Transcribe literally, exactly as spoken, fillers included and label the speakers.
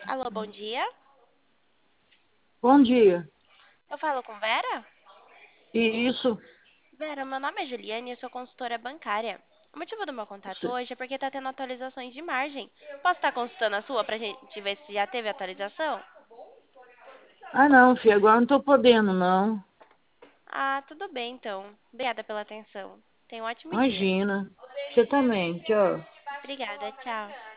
Speaker 1: Alô, bom dia.
Speaker 2: Bom dia.
Speaker 1: Eu falo com Vera?
Speaker 2: E isso,
Speaker 1: Vera, meu nome é Juliane e eu sou consultora bancária. O motivo do meu contato
Speaker 2: você-
Speaker 1: hoje é porque está tendo atualizações de margem. Posso estar consultando a sua para a gente ver se já teve atualização?
Speaker 2: ah não, filho, agora não tô podendo, não.
Speaker 1: Ah, tudo bem então. Obrigada pela atenção. Tenha um ótimo dia.
Speaker 2: Imagina. Você também, tchau.
Speaker 1: Obrigada, tchau.